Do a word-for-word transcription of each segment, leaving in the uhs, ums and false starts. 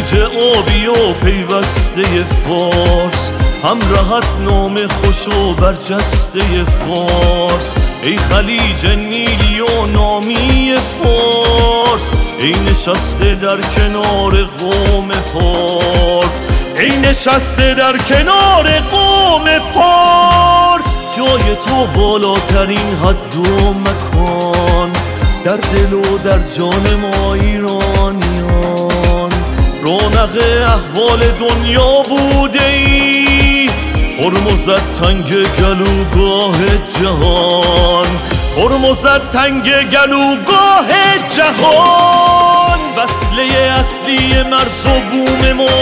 خلیج آبی و پیوسته فارس، همراهت نام خوش و برجسته فارس. ای خلیج نیلی و نامی فارس، ای نشسته در کنار قوم پارس، ای نشسته در کنار قوم پارس. جای تو بالاترین حد و مکان، در دل و در جان ما ایرانیان. رونق احوال دنیا بوده ای، هرمزد تنگ گلوگاه جهان، هرمزد تنگ گلوگاه جهان. وصله اصلی مرز و بوم ما،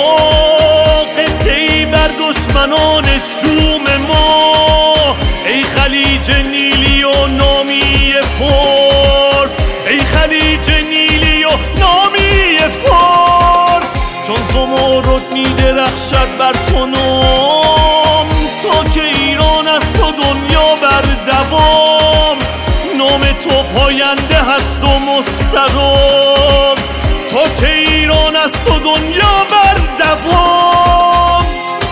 قطعی بر دشمنان شوم ما. ای خلیج نیلی و نامی فارس، ای خلیج نیلی و نامی فارس. چون زمرد می درخشد بر تو نام، تا که ایران است و دنیا بر دوام. نام تو پاینده هست و مستقام، تا که ایران است و دنیا بر دوام.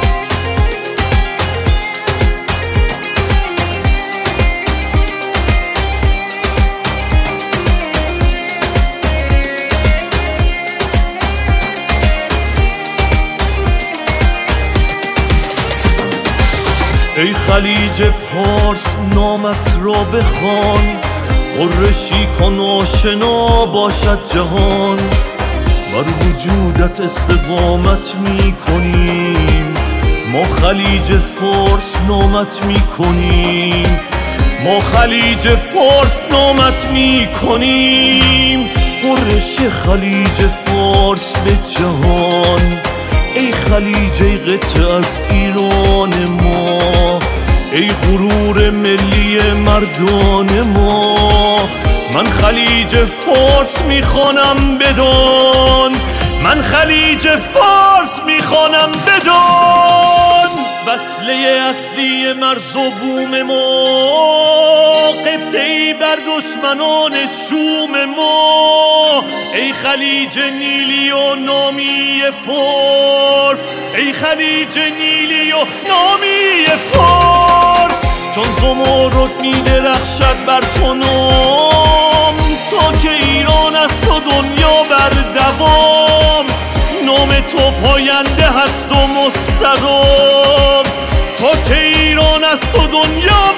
ای خلیج پارس نامت را بخوان، قرشی کن آشنا باشد جهان. بر وجودت استقامت می کنیم، ما خلیج فارس نامت می کنیم، ما خلیج فارس نامت می کنیم. قرش خلیج فارس به جهان، ای خلیج ای قطعه از ایران ما، ای غرور ملی مردان ما. من خلیج فارس میخوانم بدان، من خلیج فارس میخوانم بدان. وصله اصلی مرز و بوم ما، قطعی بر دشمنان شوم ما. ای خلیج نیلی و نامی فارس، ای خلیج نیلی و نامی فارس. چون زمرد می درخشد بر تو نام، تا که ایران است و دنیا بر دوام. نام تو پاینده هست و مستقام، تا که ایران است و دنیا